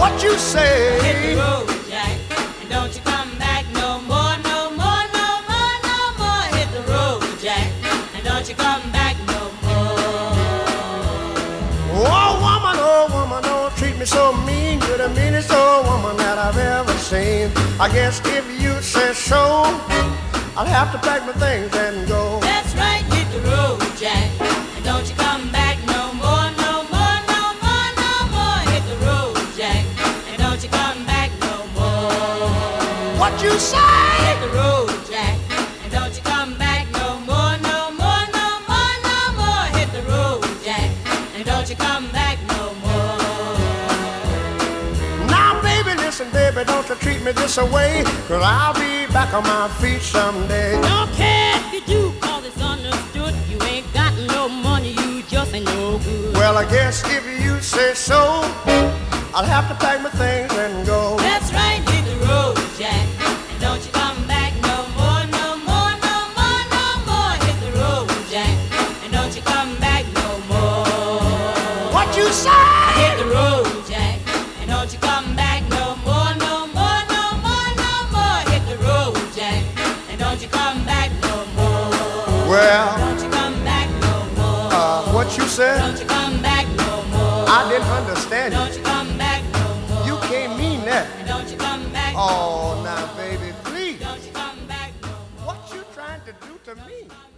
What you say? Hit the road, Jack, and don't you come back no more, no more, no more, no more. Hit the road, Jack, and don't you come back no more. Oh woman, don't treat me so mean. You're the meanest old woman that I've ever seen. I guess if you say so, I'll have to pack my things and go. That's right, hit the road, Jack, and don't you come back no more, no more, no more, no more. Hit the road, Jack, and don't you come back no more. What you say? Hit the road, Jack, and don't you come back no more, no more, no more, no more. Hit the road, Jack, and don't you come back no more. Now baby, listen baby, don't you treat me this away, 'cause I'll be back on my feet someday. Don't care if you do, 'cause it's understood. You ain't got no money, you just ain't no good. Well, I guess if you say so, I'll have to pack my things and go. That's right, hit the road, Jack, and don't you come back no more, no more, no more, no more. Hit the road, Jack, and don't you come back no more. What you say? Hit the road, Jack, and don't you come back no more, no more, no more, no more. Hit the road, Jack, and don't you come back no more. Well, Don't you come back no more. what you said? Don't you come back no more. I didn't understand Don't you. you come back no more. You can't mean that. And don't you come back no Oh, more. now baby, please. Don't you come back no more. What you trying to do to me?